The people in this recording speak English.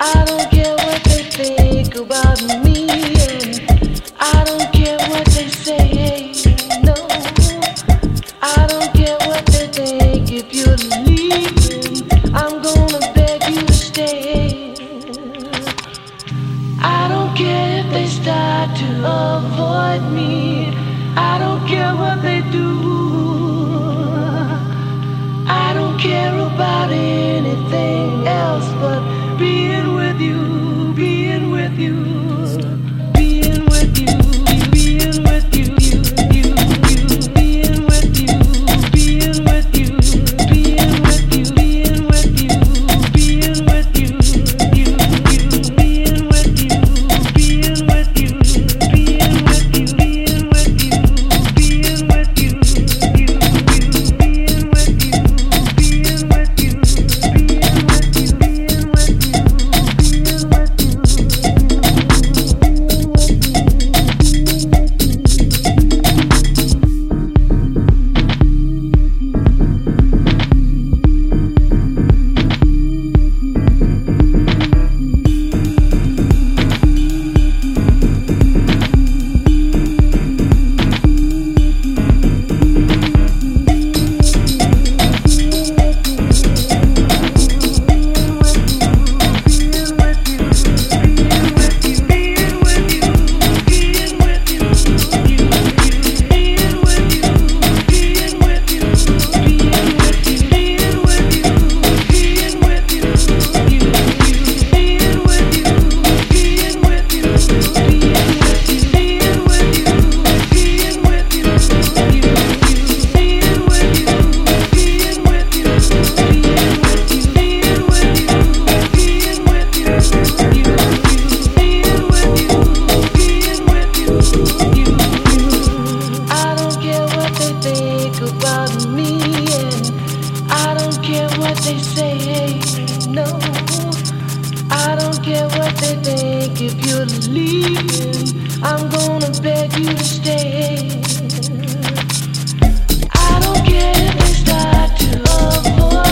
I don't care what they think about me, and I don't care what they say. No, I don't care what they think. If you're leaving, I'm gonna beg you to stay. I don't care if they start to avoid me. I don't care what they do. I don't care about anything else but being with you, being with you, being with you, being with you, you, being with you, being with you, being with you, being with you, being with you, you, being with you, being with you, being with you, being with you, being with you, you, being with you, being with you, being with you, being with you. If you're leaving, I'm gonna beg you to stay. I don't care if they start to avoid